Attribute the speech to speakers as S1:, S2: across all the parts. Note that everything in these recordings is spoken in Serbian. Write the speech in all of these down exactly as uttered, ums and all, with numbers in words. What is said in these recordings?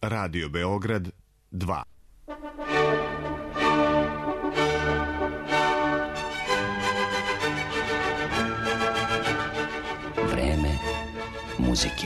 S1: Radio Beograd dva.
S2: Vreme muzike.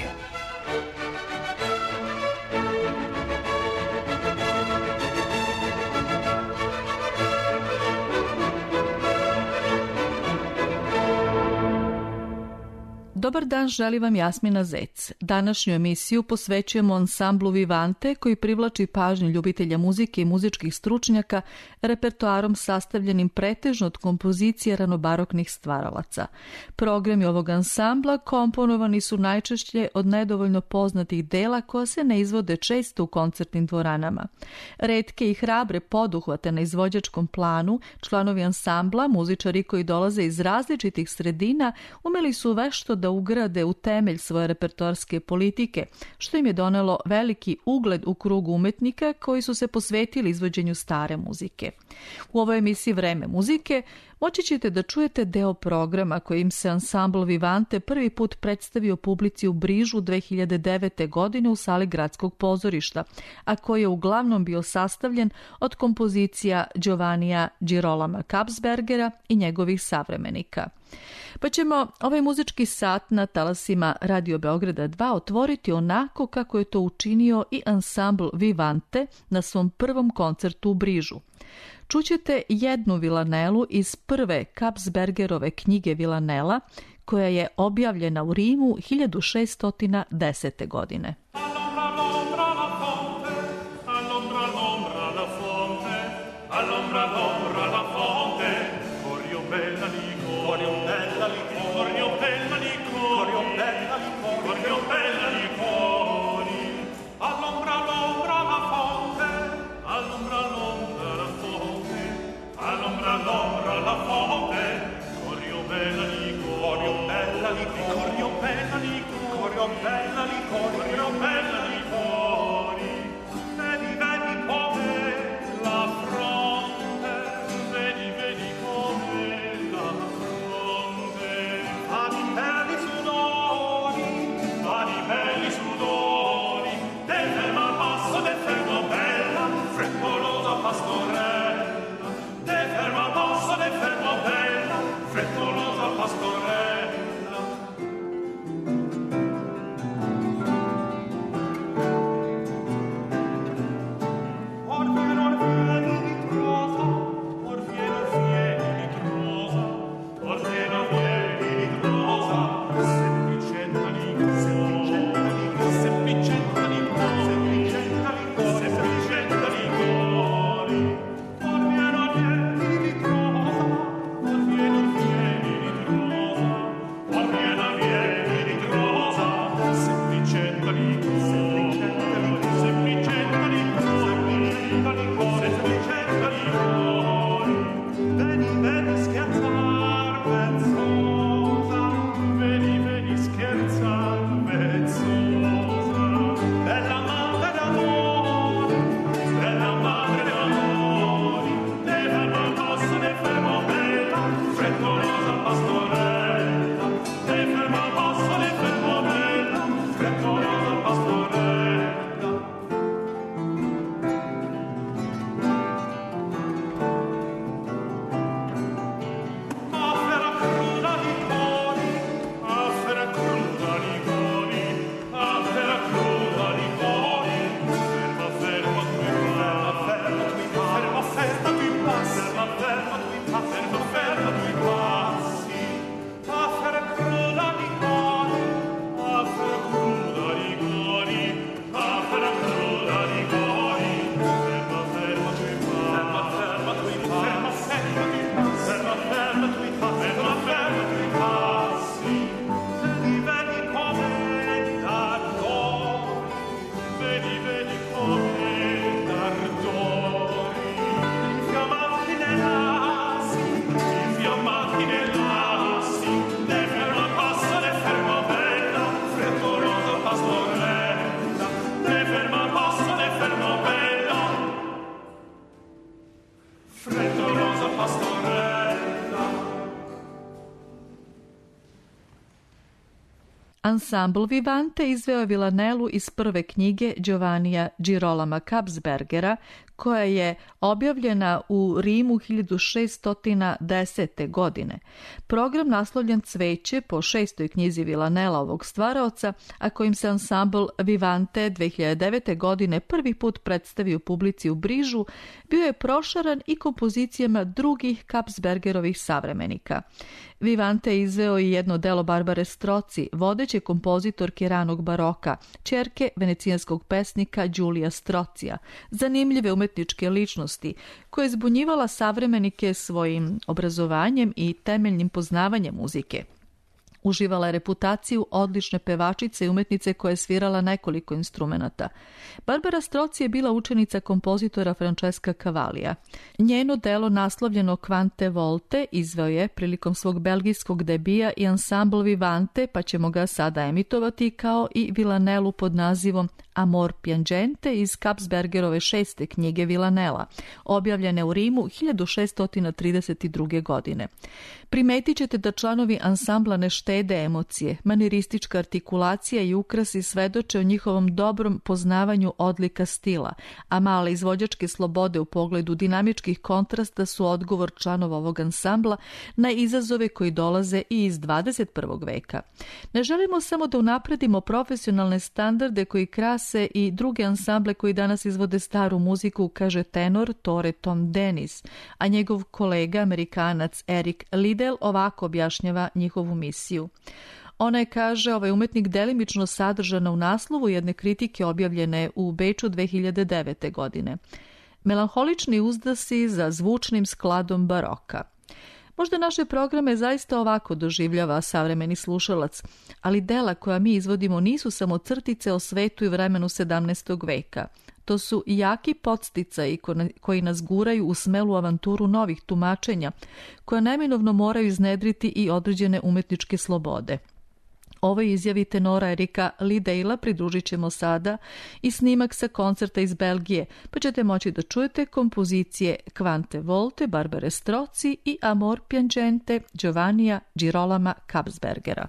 S3: Dobar dan, želi vam Jasmina Zec. Današnju emisiju posvećujemo ansamblu Vivante koji privlači pažnju ljubitelja muzike i muzičkih stručnjaka repertoarom sastavljenim pretežno od kompozicije ranobaroknih stvaralaca. Programi ovog ansambla komponovani su najčešće od nedovoljno poznatih dela koja se ne izvode često u koncertnim dvoranama. Retke i hrabre poduhvate na izvođačkom planu, članovi ansambla, muzičari koji dolaze iz različitih sredina, umeli su vešto da ugrade u temelj svoje repertoarske politike, što im je donelo veliki ugled u krugu umetnika koji su se posvetili izvođenju stare muzike. U ovoj emisiji Vreme muzike moći ćete da čujete deo programa kojim se ansambl Vivante prvi put predstavio publici u Brižu dve hiljade devete. godine u sali Gradskog pozorišta, a koji je uglavnom bio sastavljen od kompozicija Giovannija Girolama Kapsbergera i njegovih savremenika. Pa ćemo ovaj muzički sat na talasima Radio Beograda dva otvoriti onako kako je to učinio i ansambl Vivante na svom prvom koncertu u Brižu. Čućete jednu vilanelu iz prve Kapsbergerove knjige Vilanela, koja je objavljena u Rimu hiljadu šeststo desete. godine. Ansambl Vivante izveo je Villanelu iz prve knjige Giovannija Girolama Kabsbergera, koja je objavljena u Rimu hiljadu šeststo desete. godine. Program naslovljen Cveće po šestoj knjizi Villanela ovog stvaraoca, a kojim se ansambl Vivante dve hiljade devete. godine prvi put predstavio publici u Brižu, bio je prošaran i kompozicijama drugih Kabsbergerovih savremenika. Vivante je izveo i jedno delo Barbare Strozzi, vodeće kompozitorke ranog baroka, ćerke venecijanskog pesnika Giulia Strozzija, zanimljive umetničke ličnosti, koja je zbunjivala savremenike svojim obrazovanjem i temeljnim poznavanjem muzike. Uživala je reputaciju odlične pevačice i umetnice koja je svirala nekoliko instrumenata. Barbara Strozzi je bila učenica kompozitora Francesca Cavallija. Njeno delo naslovljeno Quante volte izveo je prilikom svog belgijskog debija i ansambl Vivante, pa ćemo ga sada emitovati, kao i Villanelu pod nazivom Amor piangente iz Kabsbergerove šeste knjige Villanela, objavljene u Rimu hiljadu šeststo trideset druge. godine. Primetit ćete da članovi ansambla ne štede emocije, maniristička artikulacija i ukrasi svedoče o njihovom dobrom poznavanju odlika stila, a male izvođačke slobode u pogledu dinamičkih kontrasta su odgovor članova ovog ansambla na izazove koji dolaze i iz dvadeset prvog. veka. Ne želimo samo da unapredimo profesionalne standarde koji krase i druge ansamble koji danas izvode staru muziku, kaže tenor Tore Tom Dennis, a njegov kolega Amerikanac Eric Liddell ovako objašnjava njihovu misiju. Ona je, kaže, ovaj umetnik delimično sadržana u naslovu jedne kritike objavljene u Beču dve hiljade devete. godine. Melanholični uzdasi za zvučnim skladom baroka. Možda naše programe zaista ovako doživljava savremeni slušalac, ali dela koja mi izvodimo nisu samo crtice o svetu i vremenu sedamnaestog. veka. To su jaki podsticaji koji nas guraju u smelu avanturu novih tumačenja, koja neminovno moraju iznedriti i određene umetničke slobode. Ovoj izjavi tenora Erika Liddella pridružit ćemo sada i snimak sa koncerta iz Belgije, pa ćete moći da čujete kompozicije Quante volte Barbare Strozzi i Amor piangente Giovannija Girolama Kabsbergera.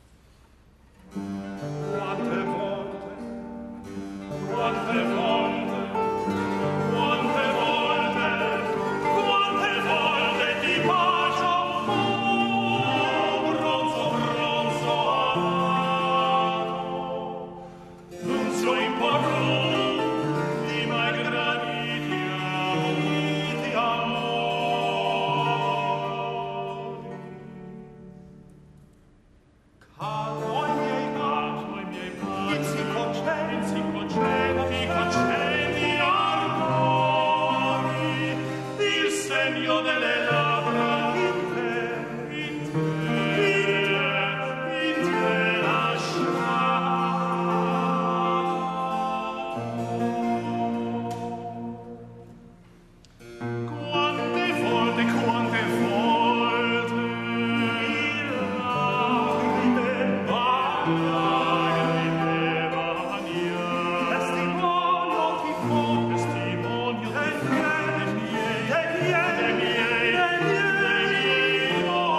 S4: Quante volte, quante volte, quante volte, quante volte ti bacio, oh, bronzo, bronzo amato. Non so imporrò di mai graditi, graditi amori. Caro ai miei caro ai miei cari, in si concedi, in si concedi, concedi ardori, il segno delle labbra in te, in te, in te lasciato. Quante volte, quante volte, lacrime lacrime bagna. Testimonio ti fo, testimonio dei miei, dei miei, dei miei, dei miei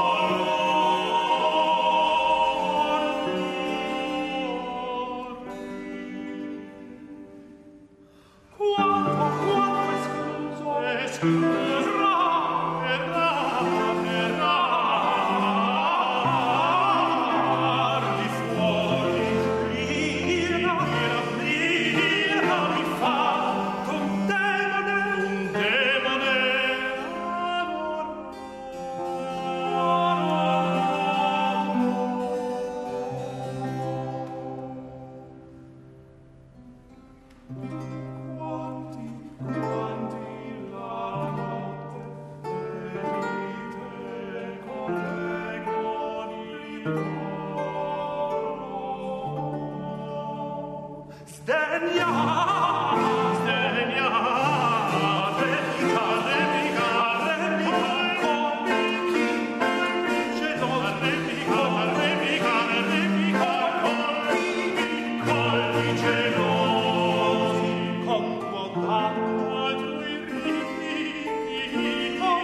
S4: dolori. Quanto, quanto escluso, escluso, errar, errar di fuori, l'ira, l'ira mi fa un demone, un demone, amor, Quanti, quanti la notte venite con me con il coro. Sdegnate, sdegnate, replica, replica, come chi geloso, replica, replica, replica, colpi gelosi, con quotato ai tuoi riti, con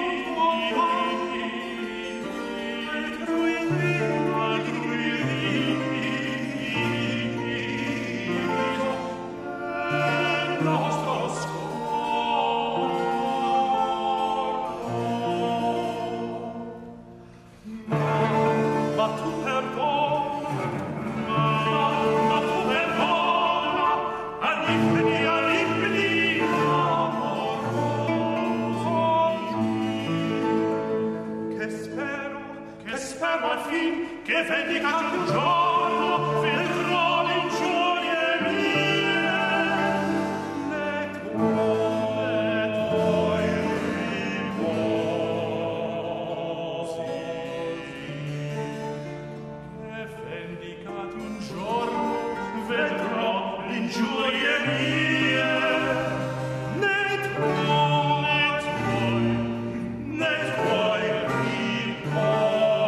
S4: quotato ai tuoi riti, ai tuoi riti. Che vendicato un giorno vedrò le ingiurie mie, le tue, le tue riposi. Che vendicato un giorno vedrò le ingiurie mie, le tue, le tue, le tue riposi.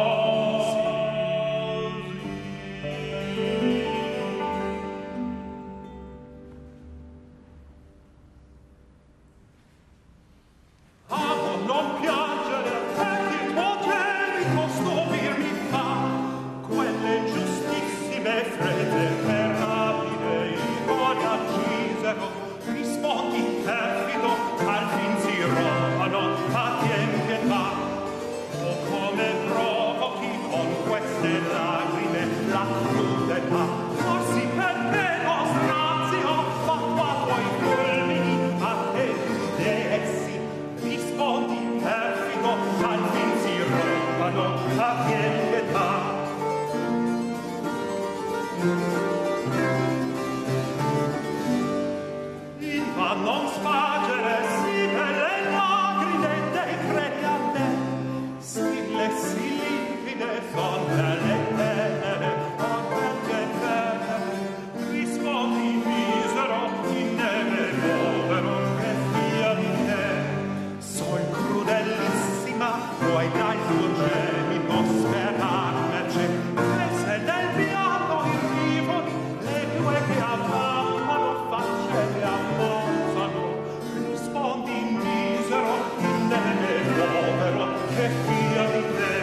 S4: Non sfagere sì belle lagrime dei credi a te, stille sì limpide son le tenere, a quelle tenere, rispondi misero, in neve povero, che fia di te, soi crudellissima, puoi dai tuo gemito sperar merce, e se del piano il rivoli, le due che amavano facce di amore, rispondi misero, in neve povero, che fia di te.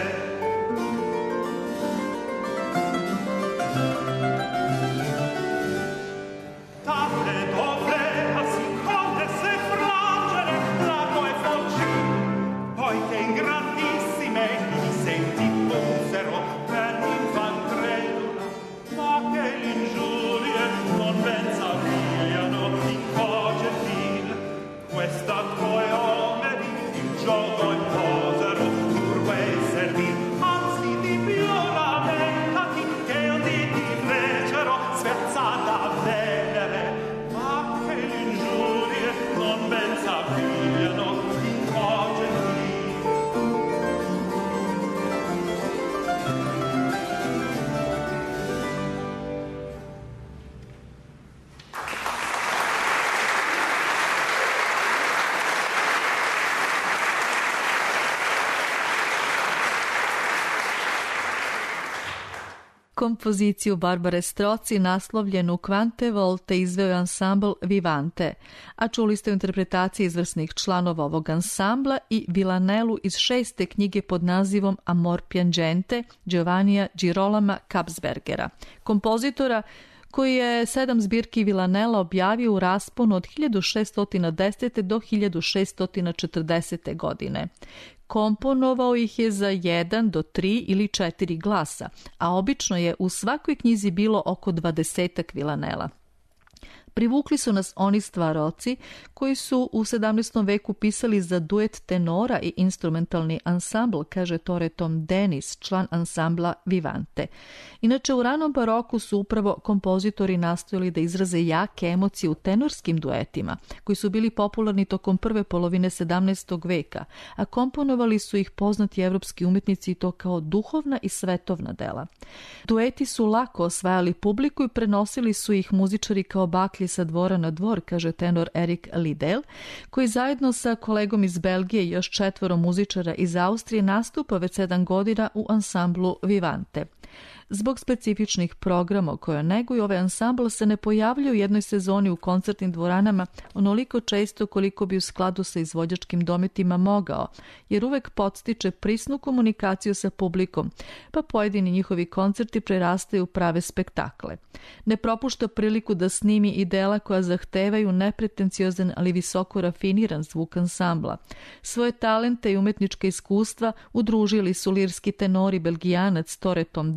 S4: Tate doveva siccome se frangere lago e foggi, poi che in grandissime gli senti pusero per l'infan credula, ma che l'ingiurie non ben s'avviano in coge fil. Questa tue omeri in gioco imposero, turbe e servir, anzi di più lamentati che uditi fecero svezzata venere, ma che l'ingiurie non ben s'avviano in coge fil.
S3: Kompoziciju Barbare Strozzi naslovljenu Quante volte izveo je ansambl Vivante, a čuli ste u interpretaciji izvrsnih članova ovog ansambla i Vilanelu iz šeste knjige pod nazivom Amor piangente Giovannija Girolama Kabsbergera, kompozitora koji je sedam zbirki Vilanela objavio u rasponu od hiljadu šeststo desete. do hiljadu šeststo četrdesete. godine. Komponovao ih je za jedan do tri ili četiri glasa, a obično je u svakoj knjizi bilo oko dvadesetak Vilanela. Privukli su nas oni stvaroci koji su u sedamnaestom veku pisali za duet tenora i instrumentalni ansambl, kaže Tore Tom Dennis, član ansambla Vivante. Inače, u ranom baroku su upravo kompozitori nastojali da izraze jake emocije u tenorskim duetima, koji su bili popularni tokom prve polovine sedamnaestog veka, a komponovali su ih poznati evropski umjetnici i to kao duhovna i svetovna dela. Dueti su lako osvajali publiku i prenosili su ih muzičari kao baklje sa dvora na dvor, kaže tenor Erik Liddell, koji zajedno sa kolegom iz Belgije i još četvoro muzičara iz Austrije nastupa već sedam godina u ansamblu Vivante. Zbog specifičnih programa koje neguju, ovaj ansambl se ne pojavljuje u jednoj sezoni u koncertnim dvoranama onoliko često koliko bi u skladu sa izvođačkim dometima mogao, jer uvek podstiče prisnu komunikaciju sa publikom, pa pojedini njihovi koncerti prerastaju u prave spektakle. Ne propušta priliku da snimi i dela koja zahtevaju nepretenciozan, ali visoko rafiniran zvuk ansambla. Svoje talente i umetnička iskustva udružili su lirski tenori Belgijanac Tore Tom Dennis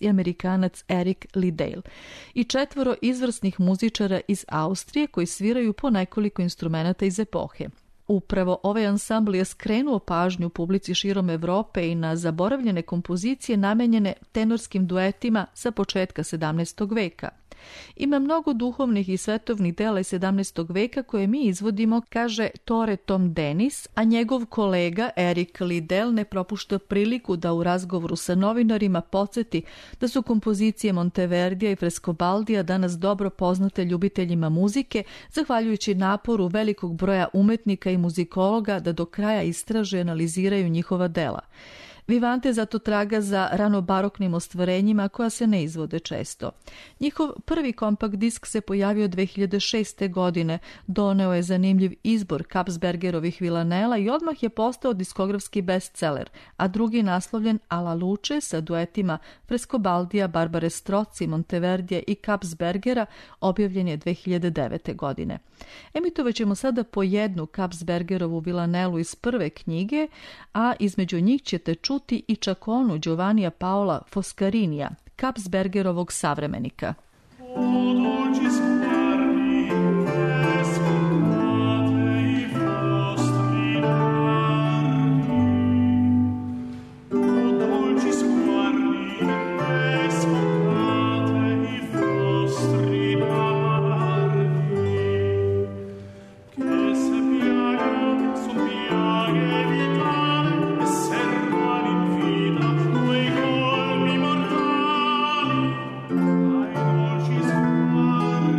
S3: i Amerikanac Eric Liddell i četvoro izvrsnih muzičara iz Austrije koji sviraju po nekoliko instrumenata iz epohe. Upravo ovaj ansambl je skrenuo pažnju publici širom Evrope i na zaboravljene kompozicije namenjene tenorskim duetima sa početka sedamnaestog veka. Ima mnogo duhovnih i svetovnih dela iz sedamnaestog veka koje mi izvodimo, kaže Tore Tom Dennis, a njegov kolega Eric Liddell ne propušta priliku da u razgovoru sa novinarima podsjeti da su kompozicije Monteverdija i Frescobaldija danas dobro poznate ljubiteljima muzike, zahvaljujući naporu velikog broja umetnika i muzikologa da do kraja istraže i analiziraju njihova dela. Vivante zato traga za ranobaroknim ostvarenjima koja se ne izvode često. Njihov prvi kompakt disk se pojavio dve hiljade šeste. godine, doneo je zanimljiv izbor Kapsbergerovih vilanela i odmah je postao diskografski bestseller, a drugi naslovljen Alla Luce sa duetima Frescobaldija, Barbare Strozzi, Monteverdija i Kapsbergera objavljen je dve hiljade devete. godine. Emitovat ćemo sada po jednu Kapsbergerovu vilanelu iz prve knjige, a između njih ćete čuti i čakonu Giovannija Paola Foscarinija, Kapsbergerovog savremenika.
S4: Ai dolci sguardi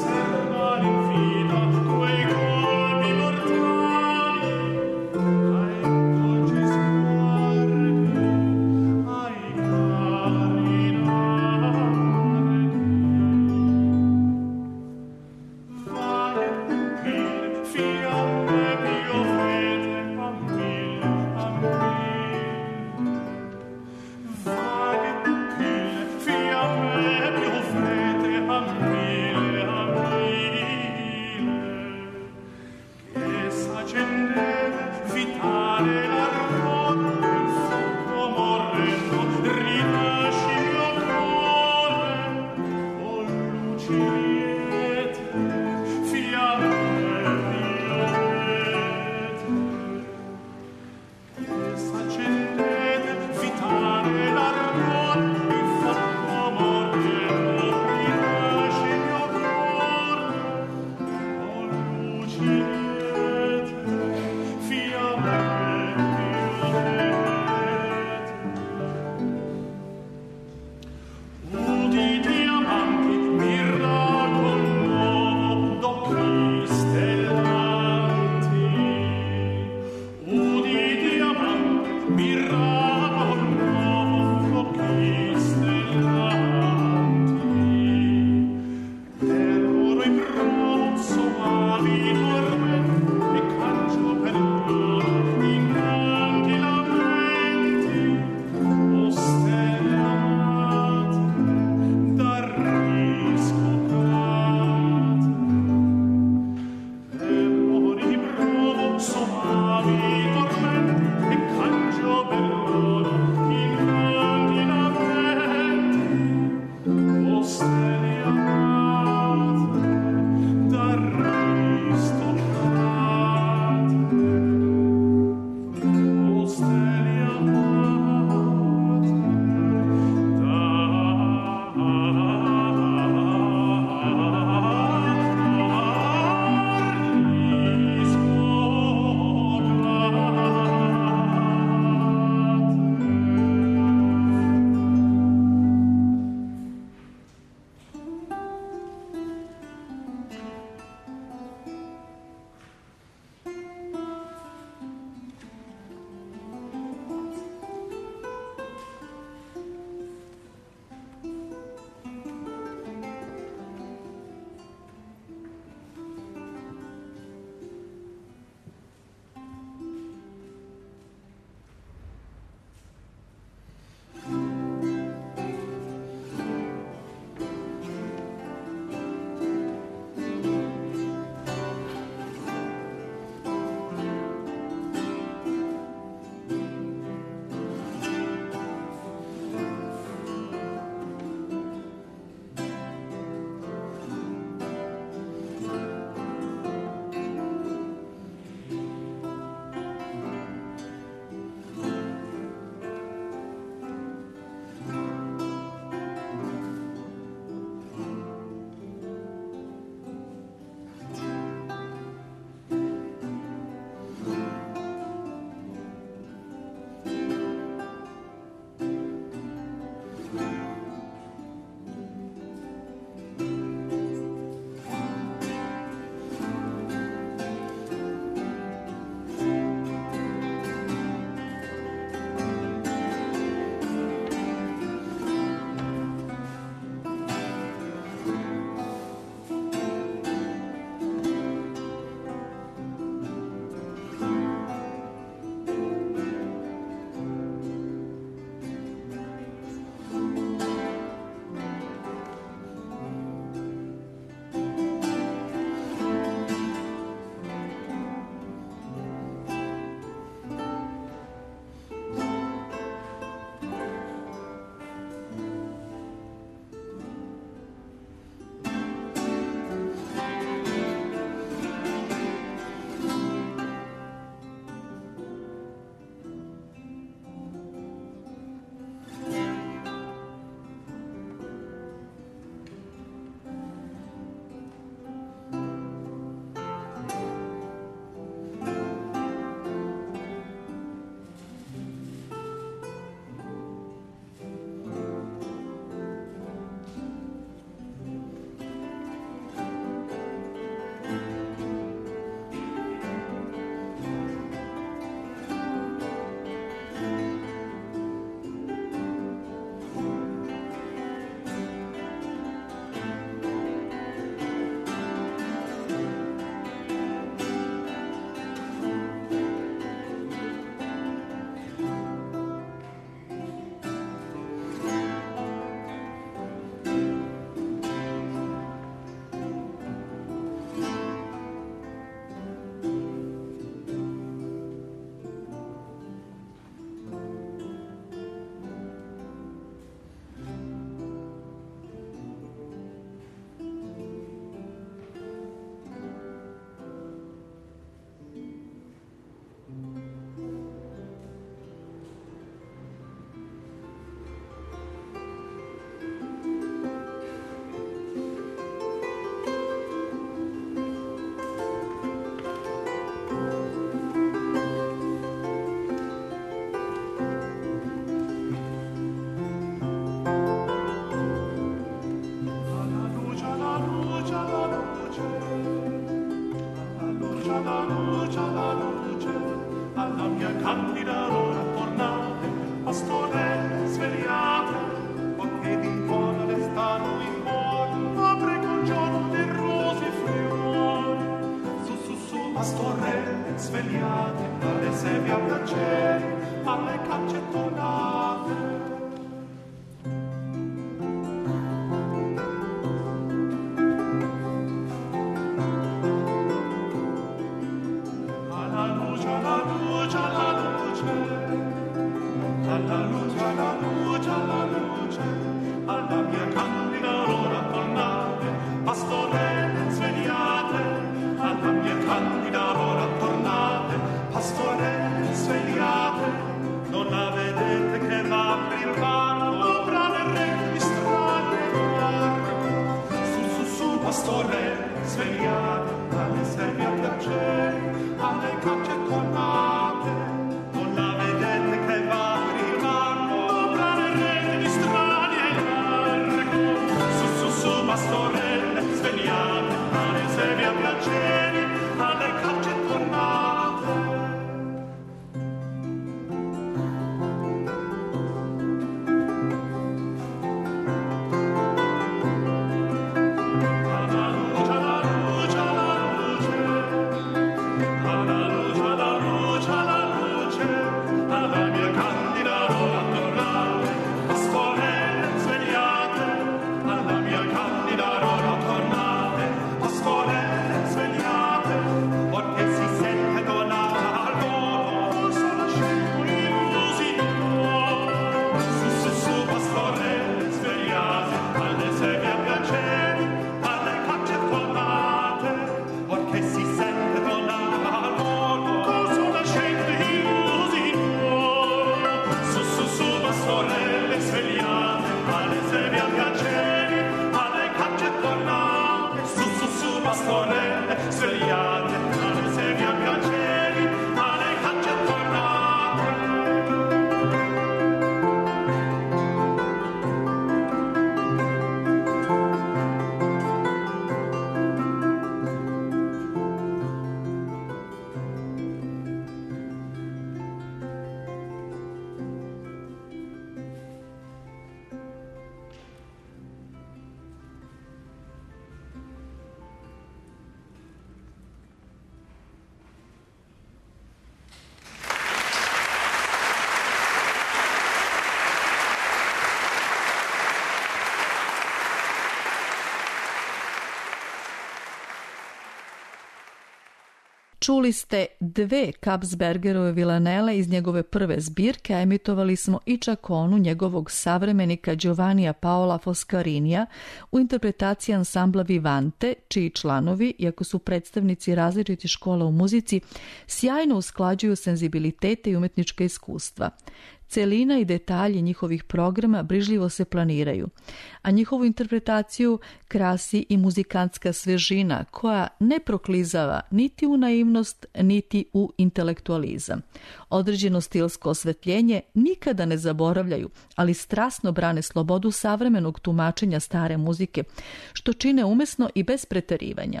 S3: Čuli ste dve Kapsbergerove vilanele iz njegove prve zbirke, a emitovali smo i čak onu njegovog savremenika Giovannija Paola Foscarinija u interpretaciji ansambla Vivante, čiji članovi, iako su predstavnici različitih škola u muzici, sjajno usklađuju senzibilitete i umetnička iskustva. Celina i detalji njihovih programa brižljivo se planiraju, a njihovu interpretaciju krasi i muzikantska svežina koja ne proklizava niti u naivnost, niti u intelektualizam. Određeno stilsko osvetljenje nikada ne zaboravljaju, ali strasno brane slobodu savremenog tumačenja stare muzike, što čine umesno i bez preterivanja.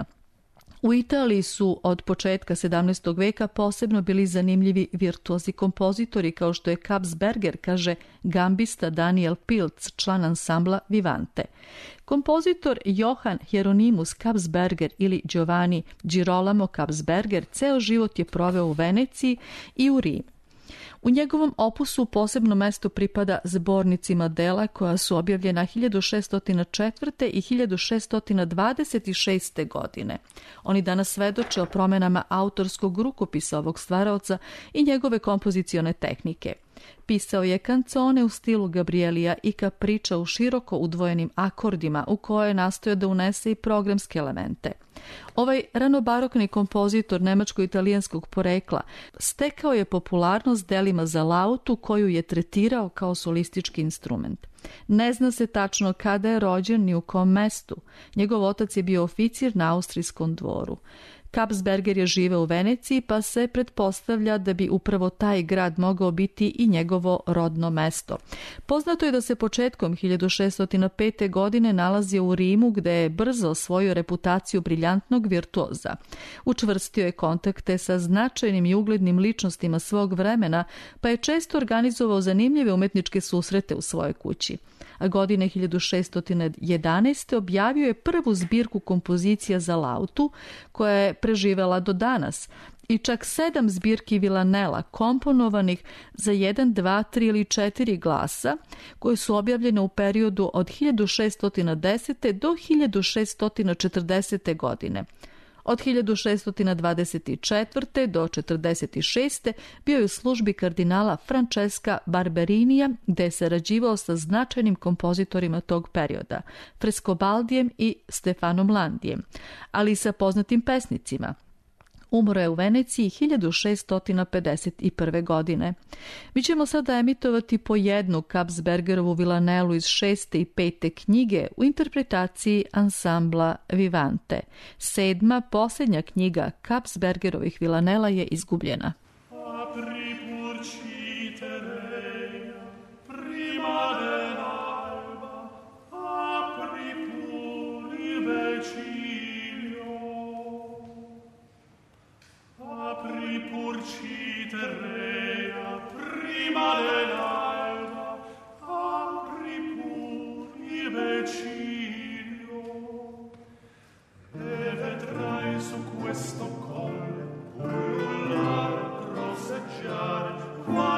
S3: U Italiji su od početka sedamnaestog veka posebno bili zanimljivi virtuozi kompozitori kao što je Kapsberger, kaže gambista Daniel Pilz, član ansambla Vivante. Kompozitor Johann Hieronymus Kapsberger ili Giovanni Girolamo Kapsberger ceo život je proveo u Veneciji i u Rimu. U njegovom opusu posebno mesto pripada zbornicima dela koja su objavljena hiljadu šeststo četvrte. i hiljadu šeststo dvadeset šeste. godine. Oni danas svedoče o promenama autorskog rukopisa ovog stvaraoca i njegove kompozicione tehnike. Pisao je kancone u stilu Gabrielija i kapriča u široko udvojenim akordima u koje je nastojao da unese i programske elemente. Ovaj ranobarokni kompozitor nemačko-italijanskog porekla stekao je popularnost delima za lautu koju je tretirao kao solistički instrument. Ne zna se tačno kada je rođen ni u kom mestu. Njegov otac je bio oficir na austrijskom dvoru. Kapsberger je živeo u Veneciji, pa se pretpostavlja da bi upravo taj grad mogao biti i njegovo rodno mesto. Poznato je da se početkom hiljadu šeststo pete. godine nalazio u Rimu, gde je brzo osvojio reputaciju briljantnog virtuoza. Učvrstio je kontakte sa značajnim i uglednim ličnostima svog vremena, pa je često organizovao zanimljive umetničke susrete u svojoj kući. A godine hiljadu šeststo jedanaeste. objavio je prvu zbirku kompozicija za lautu, koja je preživela do danas, i čak sedam zbirki vilanela komponovanih za jedan, dva, tri ili četiri glasa, koje su objavljene u periodu od hiljadu šeststo desete. do hiljadu šeststo četrdesete. godine. Od hiljadu šeststo dvadeset četvrte. do četrdeset šeste. bio je u službi kardinala Francesca Barberinija, gde je sarađivao sa značajnim kompozitorima tog perioda, Frescobaldijem i Stefanom Landijem, ali i sa poznatim pesnicima. Umro je u Veneciji hiljadu šeststo pedeset prve. godine. Mi ćemo sada emitovati po jednu Kapsbergerovu vilanelu iz šeste i pete knjige u interpretaciji ansambla Vivante. Sedma, posljednja knjiga Kapsbergerovih vilanela je izgubljena.
S4: Apri purcite rea prima dell'alba, apri puri vecino, e vedrai su questo colle ululare, rosseggiare, vaguare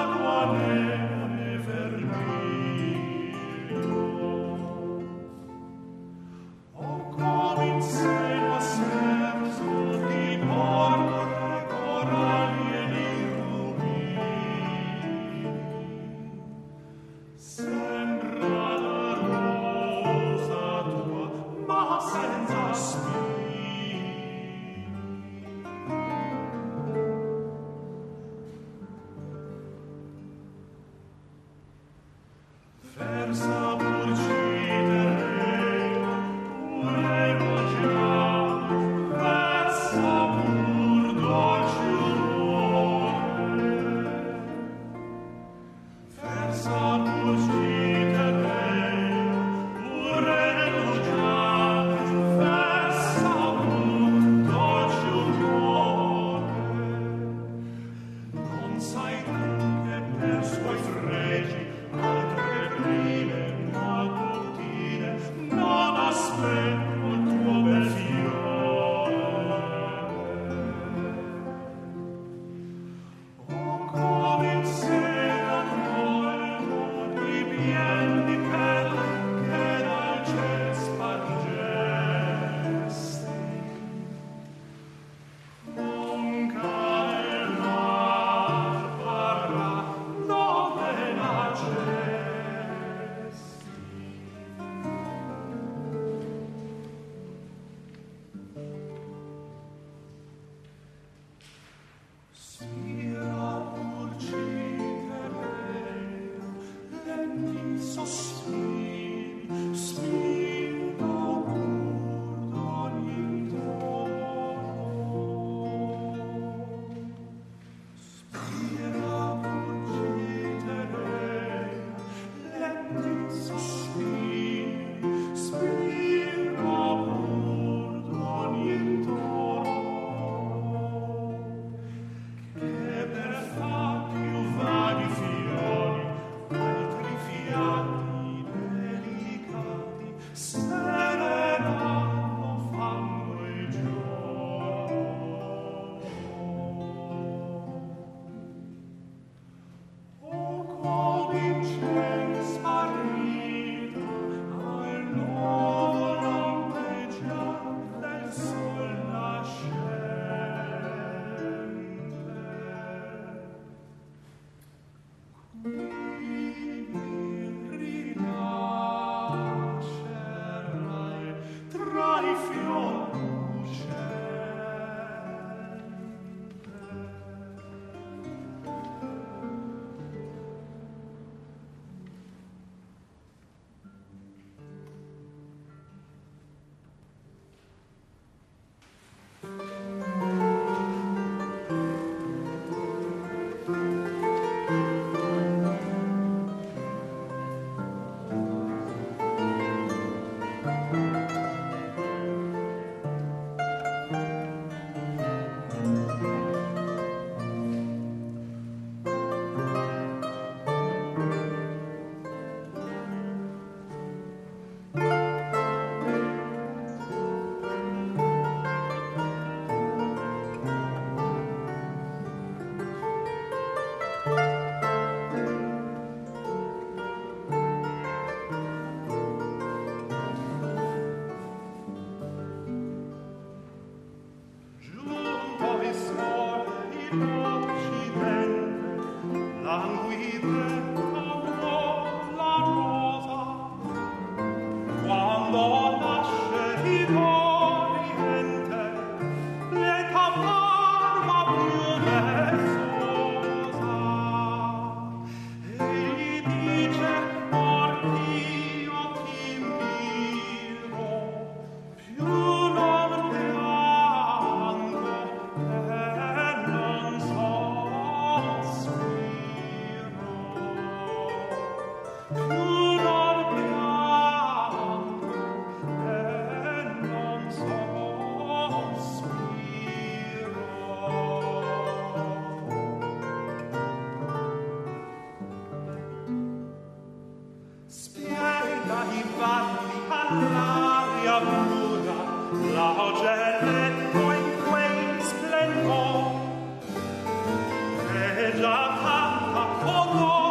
S4: già canta con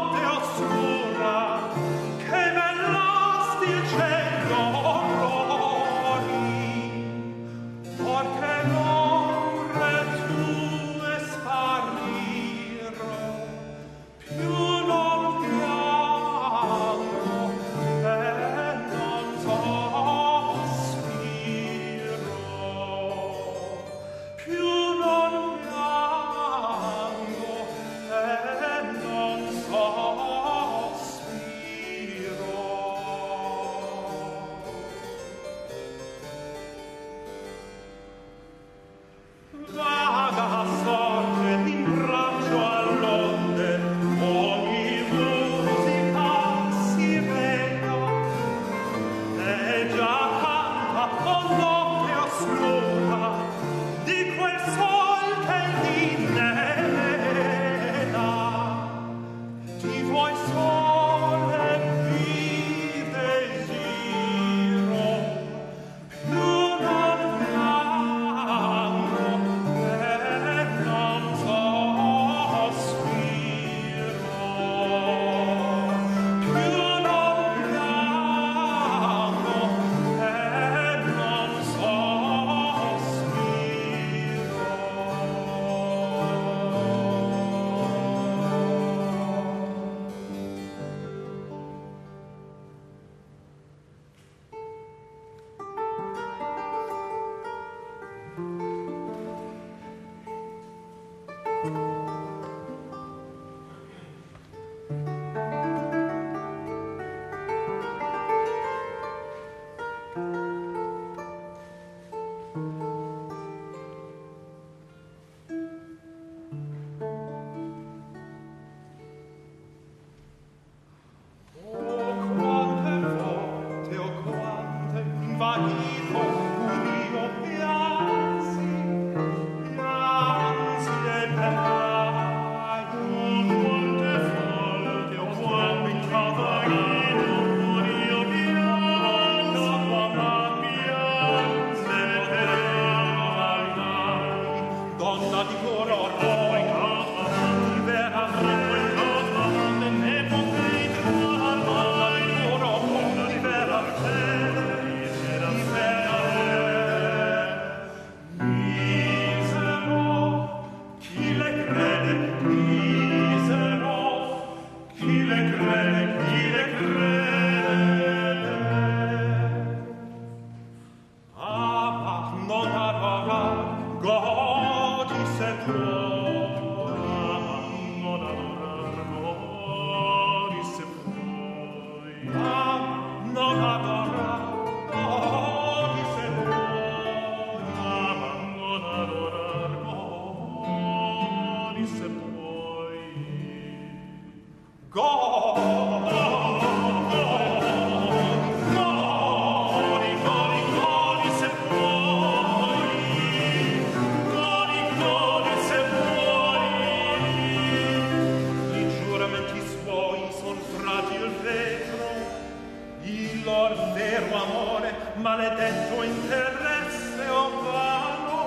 S4: Maledetto interesse o vano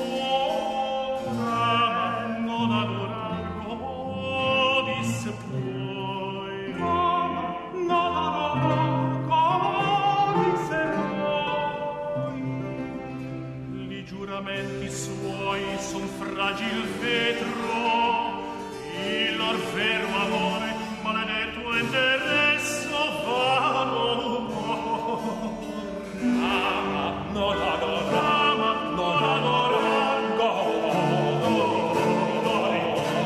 S4: amore, non adorarlo, disse poi. Non adorarlo, disse poi. Li giuramenti suoi son fragil vetro, il lor vero amore, maledetto interesse o vano non adorama, non adorama, godi,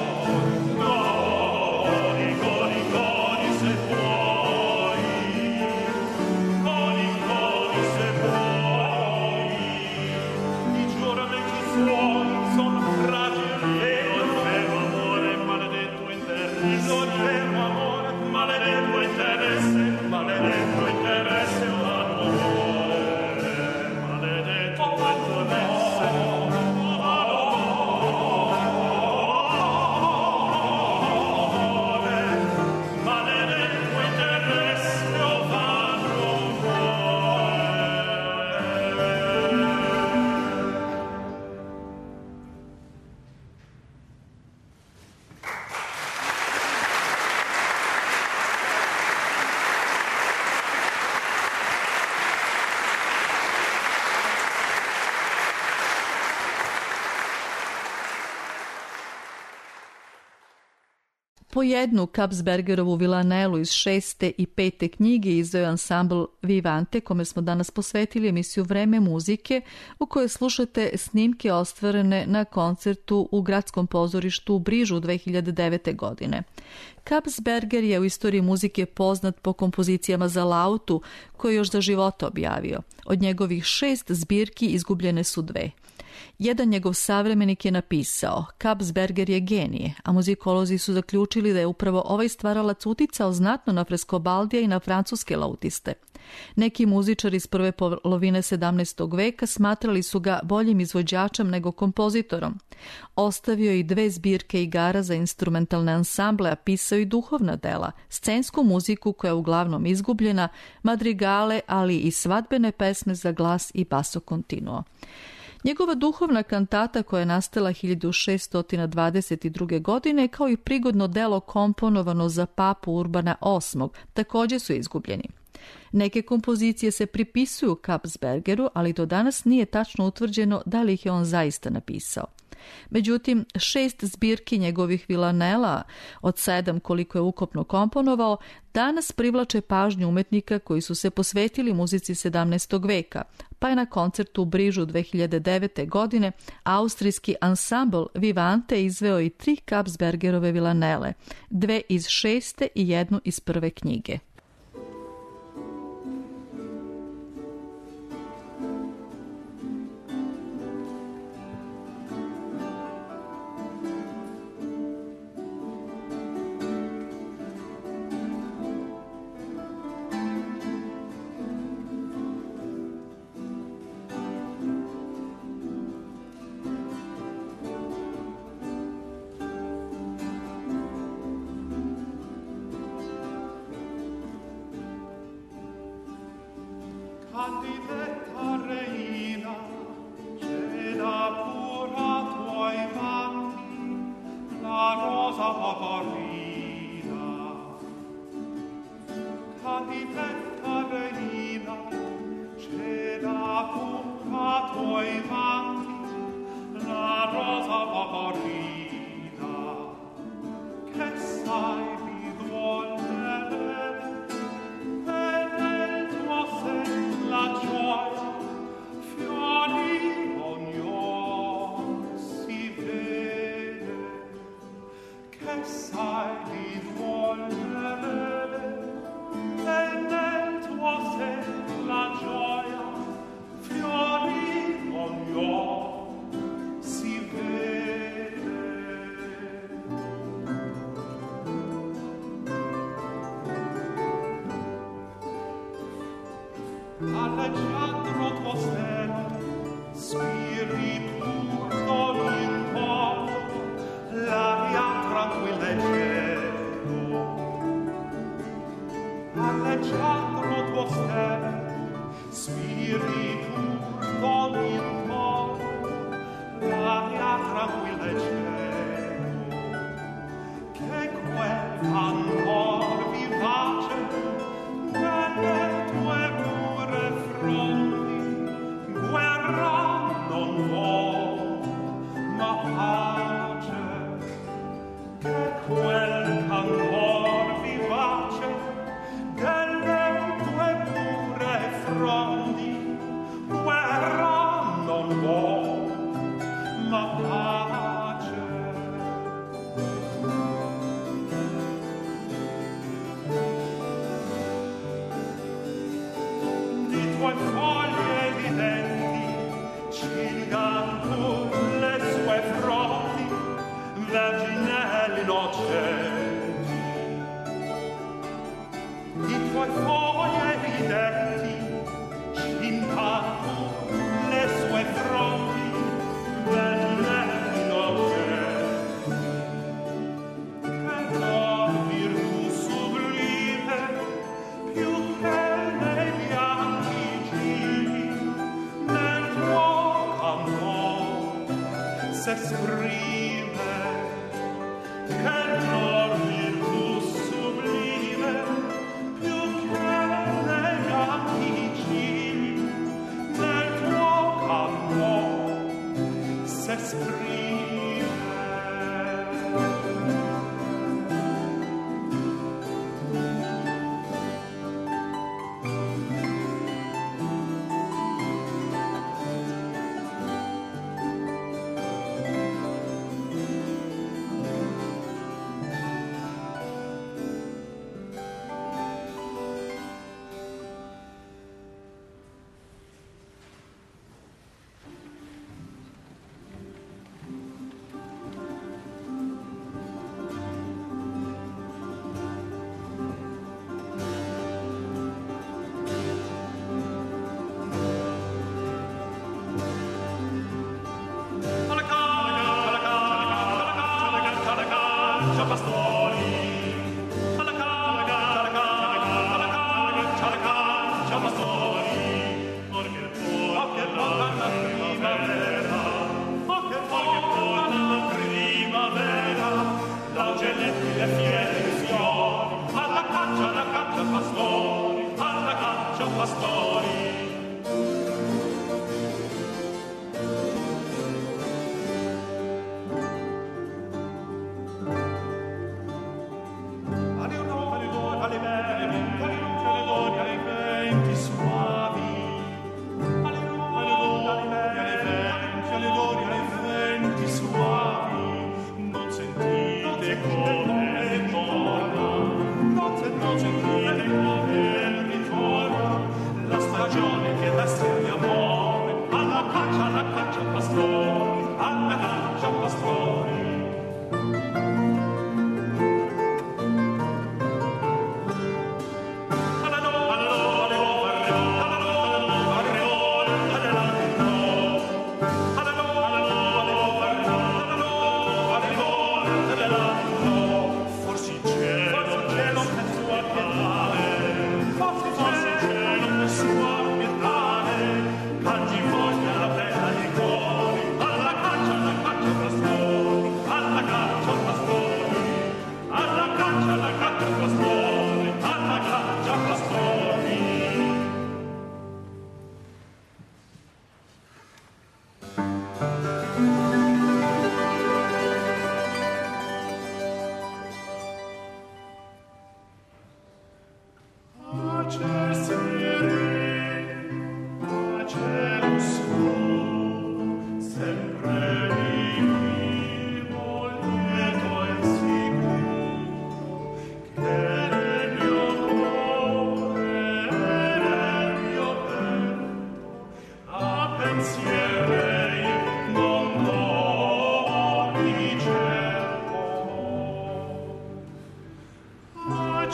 S4: godi, godi, godi, se puoi, godi, godi, se puoi, i giuramenti suoi son fragili, e il vero amore, maledetto interesse, il vero amore, maledetto interesse, maledetto interesse,
S3: Po jednu Kapsbergerovu vilanelu iz šeste i pete knjige izdao je ansambl Vivante, kome smo danas posvetili emisiju Vreme muzike, u kojoj slušate snimke ostvarene na koncertu u Gradskom pozorištu u Brižu dve hiljade devete. godine. Kapsberger je u istoriji muzike poznat po kompozicijama za lautu, koje je još za života objavio. Od njegovih šest zbirki izgubljene su dve. Jedan njegov savremenik je napisao: Kapsberger je genije, a muzikolozi su zaključili da je upravo ovaj stvaralac uticao znatno na Frescobaldija i na francuske lautiste. Neki muzičari iz prve polovine sedamnaestog veka smatrali su ga boljim izvođačem nego kompozitorom. Ostavio je i dve zbirke igara za instrumentalne ansamble, a pisao i duhovna dela, scensku muziku koja je uglavnom izgubljena, madrigale, ali i svadbene pesme za glas i basso continuo. Njegova duhovna kantata koja je nastala hiljadu šeststo dvadeset druge. godine kao i prigodno delo komponovano za papu Urbana osmog također su izgubljeni. Neke kompozicije se pripisuju Kapsbergeru, ali do danas nije tačno utvrđeno da li ih je on zaista napisao. Međutim, šest zbirki njegovih vilanela, od sedam koliko je ukupno komponovao, danas privlače pažnju umetnika koji su se posvetili muzici sedamnaestog veka, pa je na koncertu u Brižu dve hiljade devete. godine austrijski ansambl Vivante izveo i tri Kapsbergerove vilanele, dve iz šeste i jednu iz prve knjige.
S4: Candidetta reina, ceda pura tuoi vanti, la rosa paparina. Candidetta reina, ceda pura tuoi vanti, la rosa paparina. Che sai di volere, e nel tuo sen la gioia, fiori ognuno si vede. Che sai di volere, e nel tuo sen la gioia, fiori ognuno si vede. Alleggiandro tuo stelo, spirito d'Olimpo, l'aria tranquilla e cielo. Alleggiandro tuo stelo, spirito d'Olimpo, l'aria tranquilla e cielo. Che quel cantor vivace nelle tue pure fronti guerra non vuol, ma pace. Che quel cantor vivace nelle tue pure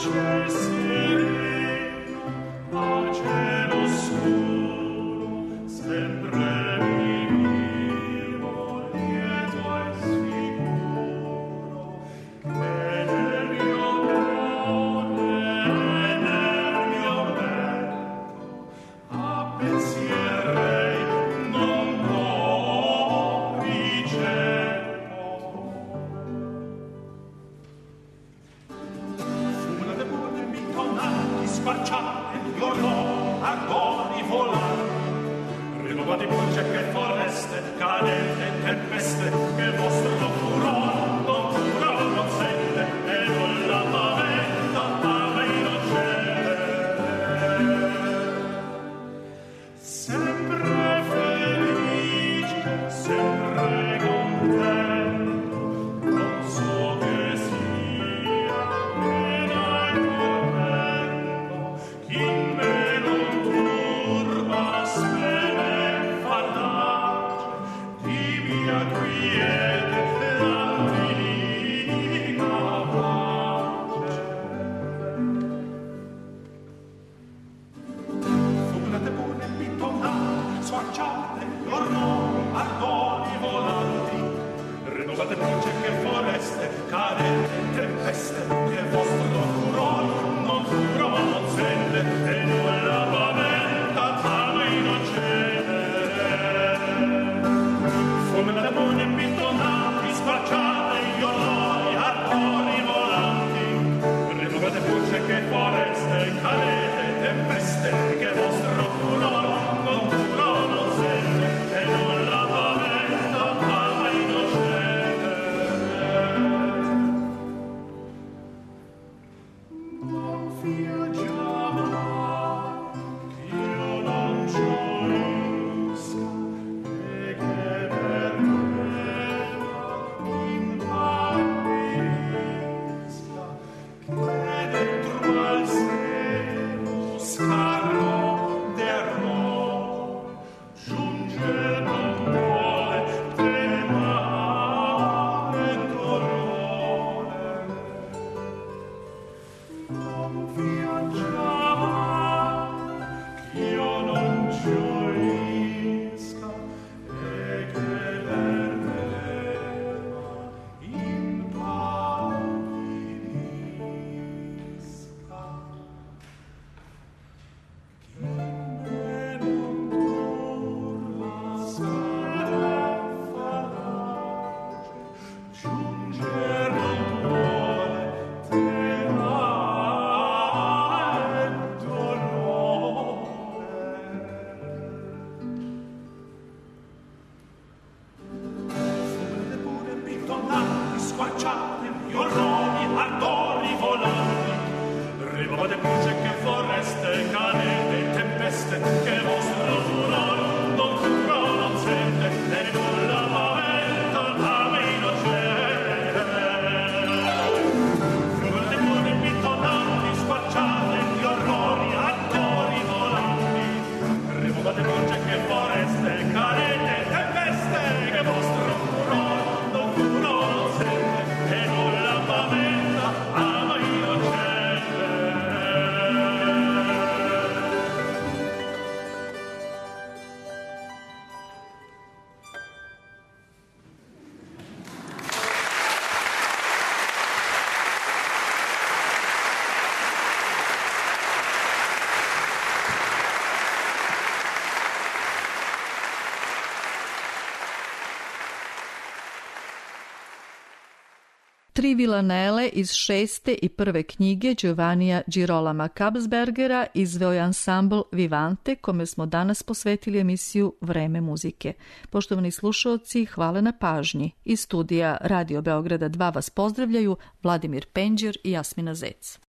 S3: Tri vilanele iz šeste i prve knjige Giovannija Girolama Kabsbergera izveo je ansambl Vivante, kome smo danas posvetili emisiju Vreme muzike. Poštovani slušaoci, hvala na pažnji. Iz studija Radio Beograda dva vas pozdravljaju Vladimir Penđer i Jasmina Zec.